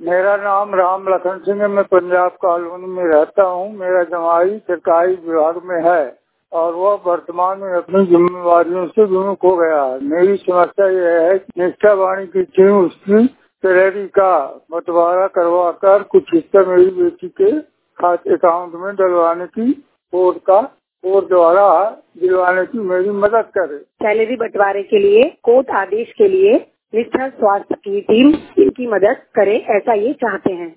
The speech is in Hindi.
मेरा नाम राम लखन सिंह है। मैं पंजाब कॉलोनी में रहता हूँ। मेरा जमाई सरकारी विभाग में है और वह वर्तमान में अपनी जिम्मेवारियों से विमुख हो गया है। मेरी समस्या यह है कि निष्ठा वाणी की थी उसकी सैलरी का बंटवारा करवा कर कुछ हिस्सा मेरी बेटी के खाते अकाउंट में डलवाने की कोर्ट द्वारा दिलवाने की मेरी मदद करे। सैलरी बंटवारे के लिए कोर्ट आदेश के लिए निष्ठा स्वास्थ्य की टीम इनकी मदद करे, ऐसा ये चाहते हैं।